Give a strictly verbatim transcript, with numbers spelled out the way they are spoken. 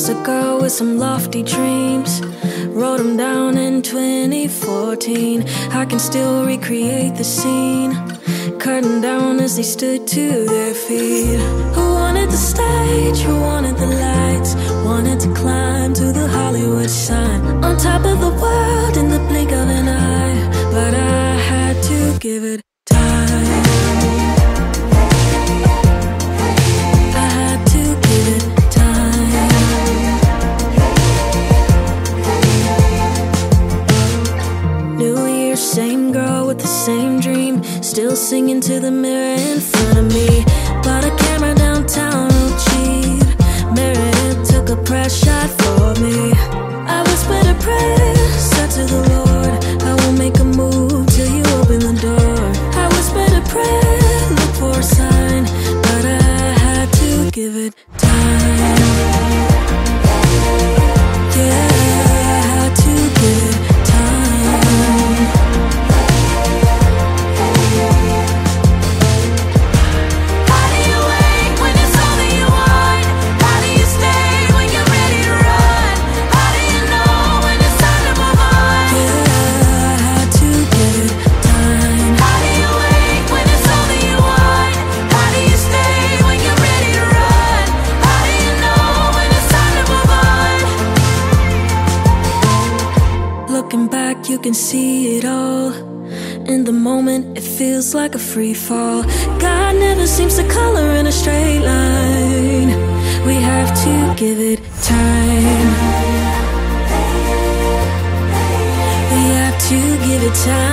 was a girl with some lofty dreams. Wrote them down in twenty fourteen. I can still recreate the scene. Curtain down as they stood to their feet. Who wanted the stage? Who wanted the lights? Wanted to climb to the Hollywood sign. On top of the world in the blink of an eye. But I had to give it time. I had to give it time. New Year, same girl with the same dream. Still singing to the mirror in front of me. Bought a camera downtown, real cheap. Meredith took a press shot for me. I whispered a prayer, said to the Lord, I won't make a move till you open the door. I whispered a prayer, look for a sign, but I had to give it time. Yeah, I had to give it time. How do you wait when it's all that you want? How do you stay when you're ready to run? How do you know when it's time to move on? Yeah, I had to give it time. How do you wait when it's all that you want? How do you stay when you're ready to run? How do you know when it's time to move on? Looking back, you can see it all. In the moment, it feels like a free fall. God never seems to color in a straight line. We have to give it time. We have to give it time.